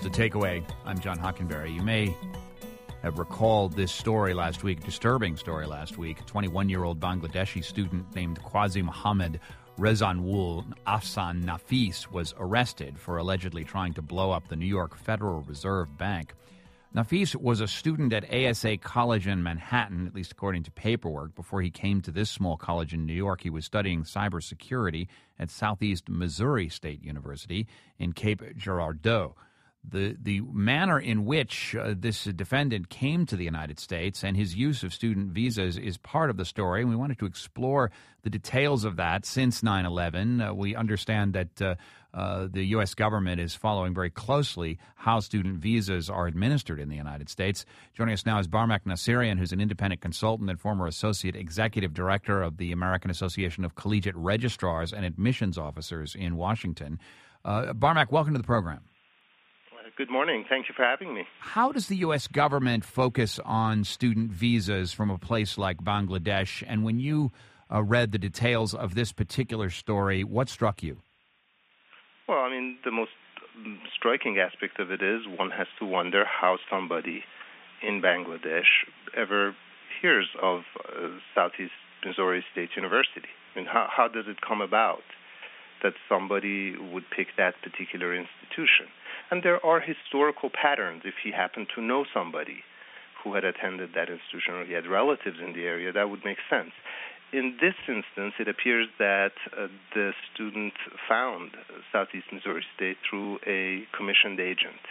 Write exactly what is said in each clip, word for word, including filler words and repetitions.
to Takeaway. I'm John Hockenberry. You may have recalled this story last week, disturbing story last week. A twenty-one-year-old Bangladeshi student named Qazi Mohammed Rezanul Afsan Nafis was arrested for allegedly trying to blow up the New York Federal Reserve Bank. Nafis was a student at A S A College in Manhattan, at least according to paperwork. Before he came to this small college in New York, he was studying cybersecurity at Southeast Missouri State University in Cape Girardeau. The the manner in which uh, this defendant came to the United States and his use of student visas is part of the story, and we wanted to explore the details of that since nine eleven. Uh, we understand that uh, uh, the U S government is following very closely how student visas are administered in the United States. Joining us now is Barmak Nassirian, who's an independent consultant and former associate executive director of the American Association of Collegiate Registrars and Admissions Officers in Washington. Uh, Barmak, welcome to the program. Good morning. Thank you for having me. How does the U S government focus on student visas from a place like Bangladesh? And when you uh, read the details of this particular story, what struck you? Well, I mean, the most striking aspect of it is one has to wonder how somebody in Bangladesh ever hears of uh, Southeast Missouri State University. I mean, how, how does it come about that somebody would pick that particular institution? And there are historical patterns. If he happened to know somebody who had attended that institution or he had relatives in the area, that would make sense. In this instance, it appears that uh, the student found Southeast Missouri State through a commissioned agent.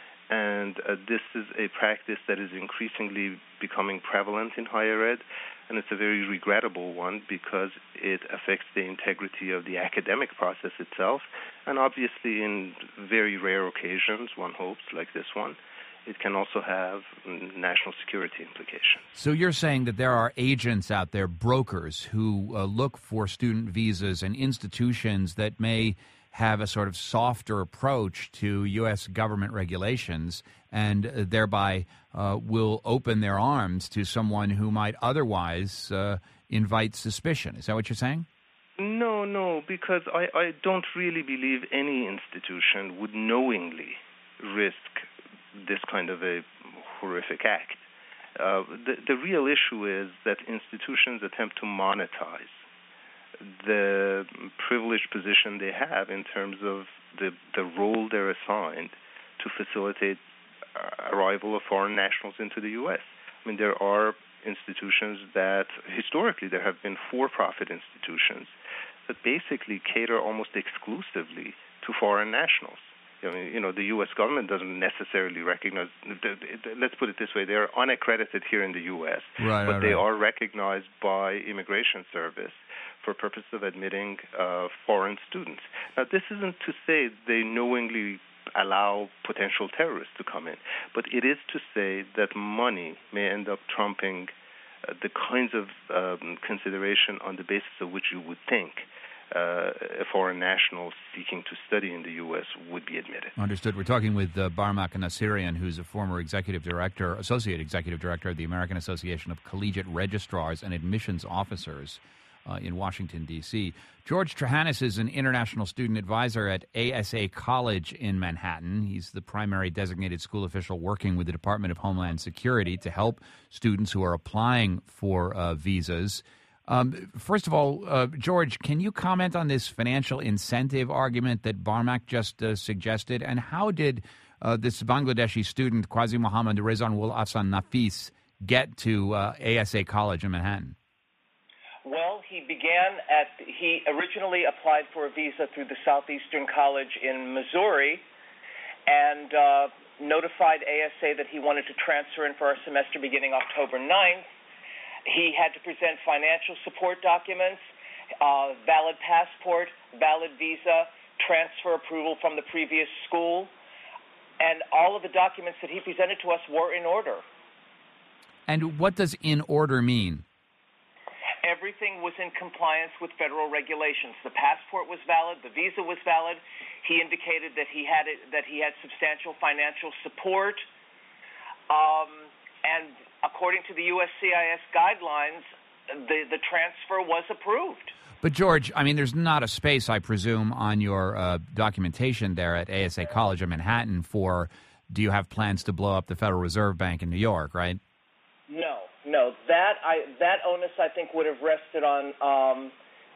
And uh, this is a practice that is increasingly becoming prevalent in higher ed, and it's a very regrettable one because it affects the integrity of the academic process itself, and obviously in very rare occasions, one hopes, like this one, it can also have national security implications. So you're saying that there are agents out there, brokers, who uh, look for student visas and institutions that may have a sort of softer approach to U S government regulations and uh, thereby uh, will open their arms to someone who might otherwise uh, invite suspicion. Is that what you're saying? No, no, because I, I don't really believe any institution would knowingly risk this kind of a horrific act. Uh, the, the real issue is that institutions attempt to monetize the privileged position they have in terms of the, the role they're assigned to facilitate arrival of foreign nationals into the U S. I mean, there are institutions that, historically, there have been for-profit institutions that basically cater almost exclusively to foreign nationals. I mean, you know, the U S government doesn't necessarily recognize, let's put it this way, they're unaccredited here in the U S, right, but right, they right. are recognized by Immigration Service for purpose of admitting uh, foreign students. Now, this isn't to say they knowingly allow potential terrorists to come in, but it is to say that money may end up trumping uh, the kinds of um, consideration on the basis of which you would think Uh, a foreign national seeking to study in the U S would be admitted. Understood. We're talking with uh, Barmak Nassirian, who's a former executive director, associate executive director of the American Association of Collegiate Registrars and Admissions Officers uh, in Washington, D C George Trahanis is an international student advisor at A S A College in Manhattan. He's the primary designated school official working with the Department of Homeland Security to help students who are applying for uh, visas. Um, first of all, uh, George, can you comment on this financial incentive argument that Barmak just uh, suggested? And how did uh, this Bangladeshi student, Qazi Mohammed Rezanul Afsan Nafis, get to uh, A S A College in Manhattan? Well, he began at, he originally applied for a visa through the Southeastern College in Missouri and uh, notified A S A that he wanted to transfer in for a semester beginning October ninth. He had to present financial support documents, uh, valid passport, valid visa, transfer approval from the previous school, and all of the documents that he presented to us were in order. And what does in order mean? Everything was in compliance with federal regulations. The passport was valid, the visa was valid. He indicated that he had it, that he had substantial financial support, um, and according to the U S C I S guidelines, uh, the, the transfer was approved. But, George, I mean, there's not a space, I presume, on your uh, documentation there at A S A College in Manhattan for, do you have plans to blow up the Federal Reserve Bank in New York, right? No, no. That I that onus, I think, would have rested on um,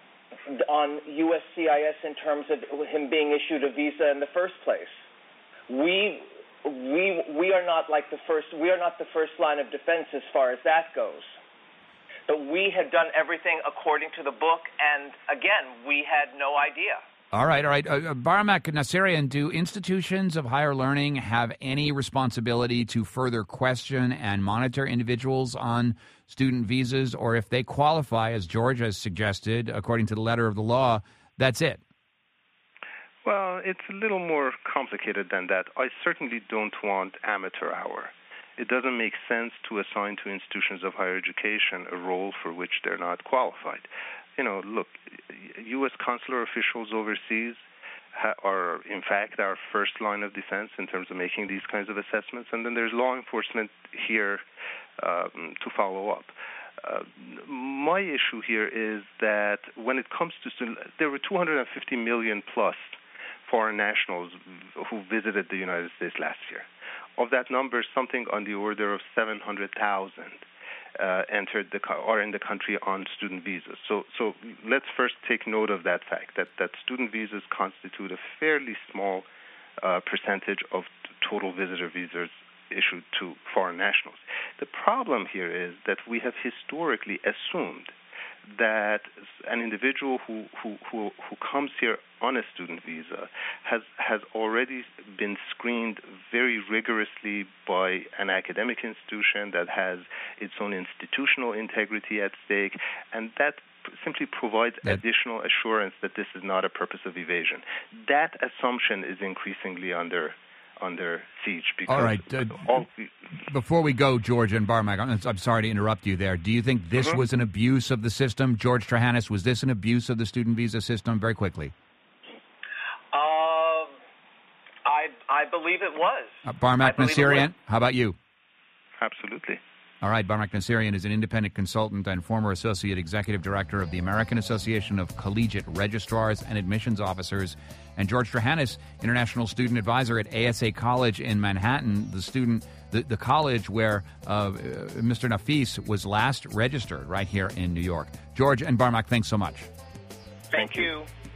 on U S C I S in terms of him being issued a visa in the first place. We we we are not like the first. We are not the first line of defense as far as that goes. But we had done everything according to the book, and again, we had no idea. All right, all right. Uh, Barmak Nasserian, do institutions of higher learning have any responsibility to further question and monitor individuals on student visas, or if they qualify, as George has suggested, according to the letter of the law, that's it? Well, it's a little more complicated than that. I certainly don't want amateur hour. It doesn't make sense to assign to institutions of higher education a role for which they're not qualified. You know, look, U S consular officials overseas ha- are, in fact, our first line of defense in terms of making these kinds of assessments, and then there's law enforcement here um, to follow up. Uh, my issue here is that when it comes to students, there were two hundred fifty million plus foreign nationals who visited the United States last year. Of that number, something on the order of seven hundred thousand uh, entered the co- are in the country on student visas. So, so let's first take note of that fact, that, that student visas constitute a fairly small uh, percentage of t- total visitor visas issued to foreign nationals. The problem here is that we have historically assumed that an individual who, who, who, who comes here on a student visa has has already been screened very rigorously by an academic institution that has its own institutional integrity at stake, and that simply provides that additional assurance that this is not a purpose of evasion. That assumption is increasingly under under siege. Because all right. Uh, all the, before we go, George and Barmak, I'm, I'm sorry to interrupt you there. Do you think this mm-hmm. was an abuse of the system? George Trahanis, was this an abuse of the student visa system? Very quickly. Uh, I I believe it was. Uh, Barmak Nasserian, how about you? Absolutely. All right, Barmak Nasserian is an independent consultant and former associate executive director of the American Association of Collegiate Registrars and Admissions Officers, and George Trahanis, international student advisor at A S A College in Manhattan, the student, the, the college where uh, Mister Nafis was last registered right here in New York. George and Barmak, thanks so much. Thank you.